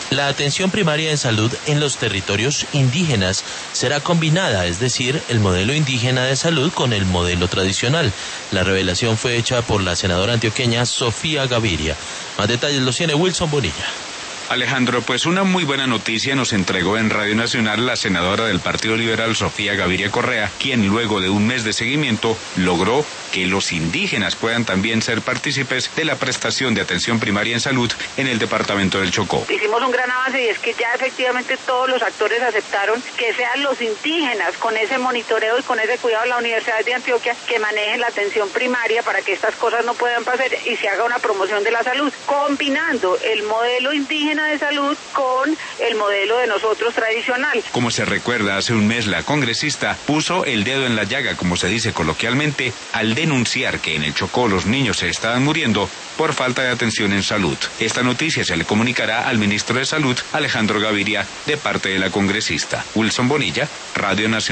La atención primaria en salud en los territorios indígenas será combinada, es decir, el modelo indígena de salud con el modelo tradicional. La revelación fue hecha por la senadora antioqueña Sofía Gaviria. Más detalles los tiene Wilson Bonilla. Alejandro, pues una muy buena noticia nos entregó en Radio Nacional la senadora del Partido Liberal, Sofía Gaviria Correa, quien luego de un mes de seguimiento logró que los indígenas puedan también ser partícipes de la prestación de atención primaria en salud en el departamento del Chocó. Hicimos un gran avance y es que ya efectivamente todos los actores aceptaron que sean los indígenas con ese monitoreo y con ese cuidado de la Universidad de Antioquia que manejen la atención primaria para que estas cosas no puedan pasar y se haga una promoción de la salud, combinando el modelo indígena de salud con el modelo de nosotros tradicional. Como se recuerda, hace un mes la congresista puso el dedo en la llaga, como se dice coloquialmente, al denunciar que en el Chocó los niños se estaban muriendo por falta de atención en salud. Esta noticia se le comunicará al ministro de Salud, Alejandro Gaviria, de parte de la congresista. Wilson Bonilla, Radio Nacional.